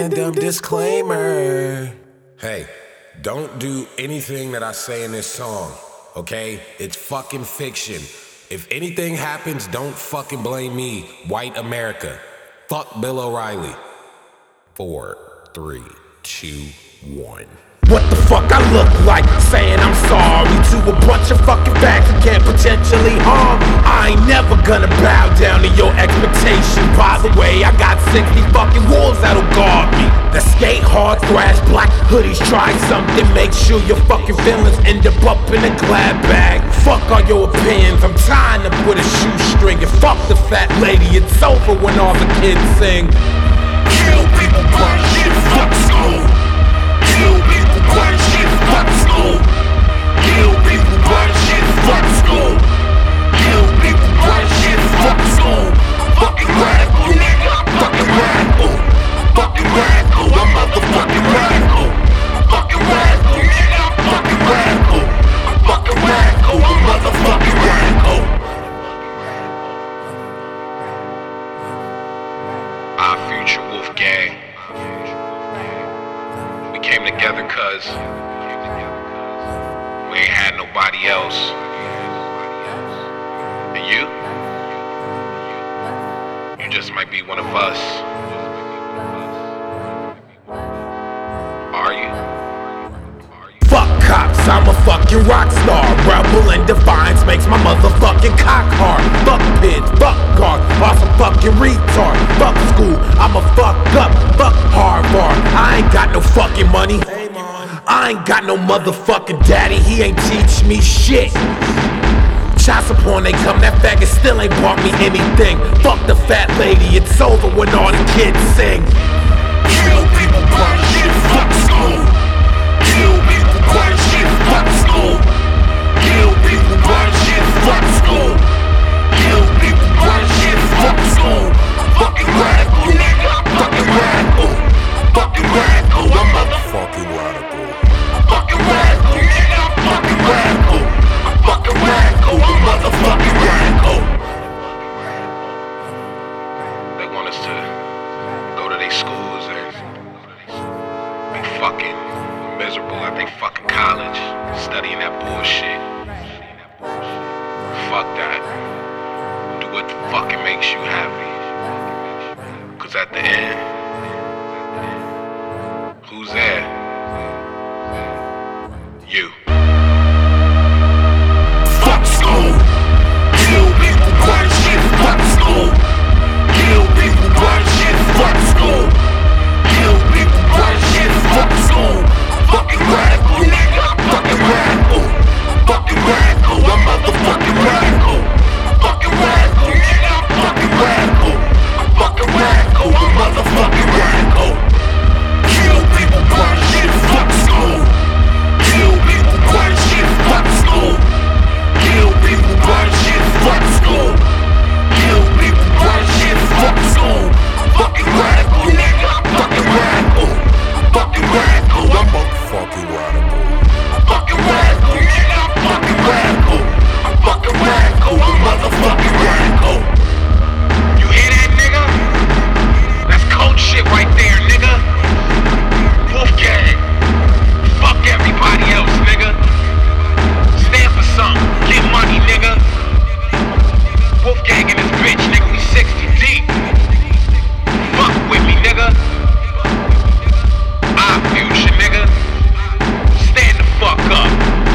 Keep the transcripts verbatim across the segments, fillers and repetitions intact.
random disclaimer. Hey, don't do anything that I say in this song, okay? It's fucking fiction. If anything happens, don't fucking blame me, white America. Fuck Bill O'Reilly. Four, three, two, one. What the fuck I look like saying I'm sorry to a bunch of fucking facts that can't potentially harm? I ain't never gonna bow down to your expectation. By the way, I got sixty fucking wolves that'll guard me. The skate hard, thrash, black hoodies, try something. Make sure your fucking feelings end up up in a glad bag. Fuck all your opinions, I'm tying up with a shoestring. And fuck the fat lady, it's over when all the kids sing. Kill people, burn shit, fuck school. Kill people, burn shit, fuck school. Kill people, burn shit, fuck school. Kill people, burn shit, fuck school. Fucking radical, nigga, fucking radical. Fucking radical, I'm motherfucking radical. Fucking radical, nigga, fucking radical. Fucking radical, I'm motherfucking radical. Our future Wolf Gang. We came together cause we ain't had nobody else. And you? You just might be one of us. Are you? Fuck cops, I'm a fucking rock star. Rebel and defiance makes my motherfucking cock hard. Fuck pids, fuck guards, awesome fucking retard. Fuck school, I'm a fuck up, fuck Harvard. I ain't got no fucking money. I ain't got no motherfucking daddy, he ain't teach me shit. Child support they come, that faggot still ain't bought me anything. Fuck the fat lady, it's over when all the kids sing. Kill people, burn shit, fuck school. Kill people, burn shit, fuck school. Kill people, burn shit, fuck school. Kill people, burn shit, fuck school. Fucking radical, nigga, fucking radical. Fucking radical, I'm motherfucking radical. Fucking radical, nigga, fucking radical. Fucking radical, I'm motherfucking radical. They want us to go to their schools and be fucking miserable at their fucking college, studying that bullshit. Fuck that. Do what fucking makes you happy. Cause at the end, who's there? You. Fuck school. Kill people, burn shit, fuck school. Kill people, burn shit, fuck school. Kill people, burn shit, fuck school. Fucking radical, nigga, fucking radical. Fucking radical, I'm motherfucking radical. Fucking radical, nigga, fucking radical. Fucking radical, I'm motherfucking radical. Kill people, burn shit, fuck school. Kill people, burn shit, fuck school. Kill people, burn shit, fuck school. Kill people, burn shit, fuck school. Fucking radical, nigga, fucking radical. Fucking radical, I'm motherfucking radical. Fucking radical, nigga, fucking radical. Fucking radical, I'm motherfucking radical. You hear that, nigga? That's cold shit right there, nigga. Wolf Gang. Fuck everybody else, nigga. Stand for something. Get money, nigga. Wolf Gang in this bitch, nigga. We sixty deep. Fuck with me, nigga. Our future, nigga. Stand the fuck up.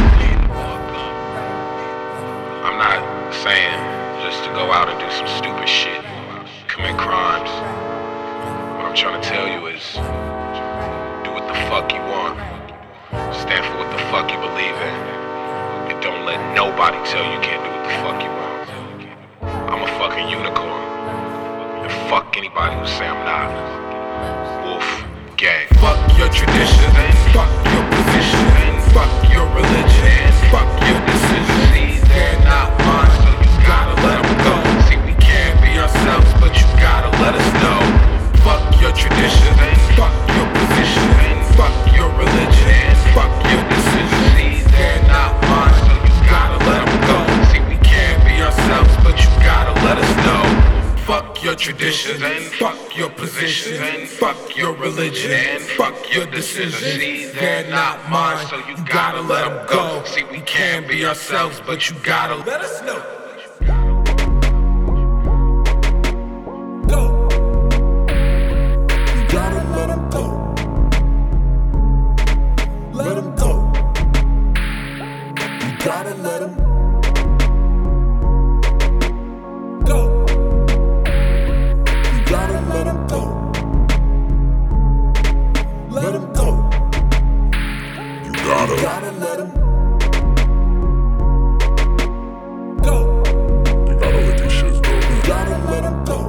I'm not saying just to go out and do some stupid shit, commit crimes. What I'm trying to tell you is, do what the fuck you want. Stand for what the fuck you believe in. And don't let nobody tell you can't do what the fuck you want. I'm a fucking unicorn. And fuck anybody who say I'm not. Wolf Gang. Fuck your tradition, fuck your position, fuck your religion, fuck your decisions. They're not mine, so you gotta let them go. See, we can't be ourselves, but you gotta let us know. Fuck your tradition, fuck your position, fuck your religion, fuck your decisions. They're not mine, so you gotta let them go. See, we can't be ourselves, but you gotta let us know. Fuck your tradition. ambitions, and fuck your position, and fuck your religion, and fuck your decisions. They're not mine, so you gotta let them go. See, we can be ourselves, but you gotta let us know. Go. You gotta let them go. Let them go. You gotta let them go. You gotta let them go. Let them go. You gotta, you gotta let them go. You gotta let these shits go. You gotta let them go.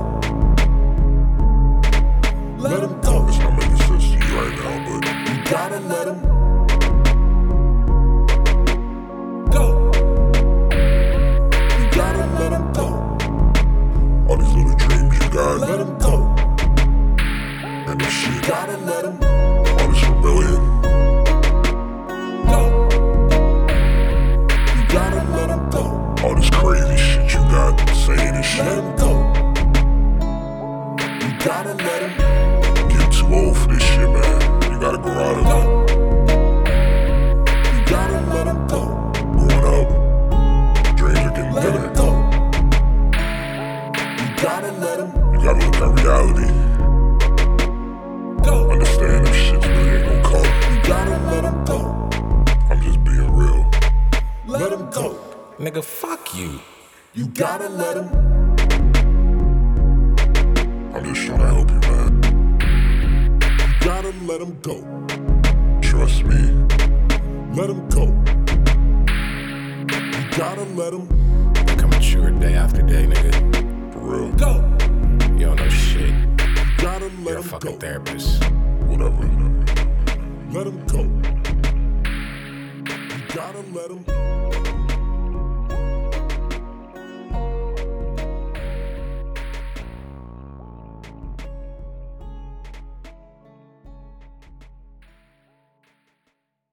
Let them go. It's not making sense to you right now, but you gotta let them go. You gotta let them go. All these little dreams you got, let them go. And this shit, you gotta let them. All this rebellion, go. You gotta let them go. All this crazy shit you got, saying this shit, let them go. You gotta let them. Getting too old for this shit, man. You gotta grow out of it. You gotta let them go. Growing up, dreams are getting let better. Go. You gotta let them. You gotta look at reality. Go. Understand if shit really ain't gon' come. You gotta let them go. I'm just being real. Let them go. Nigga, fuck you. You gotta let them. I'm just trying to help you, man. You gotta let them go. Trust me. Let them go. You gotta let them. I come at you day after day, nigga. For real. Go. You don't know shit. You gotta let You're a fucking go. Therapist. Whatever. Let them go. You gotta let them.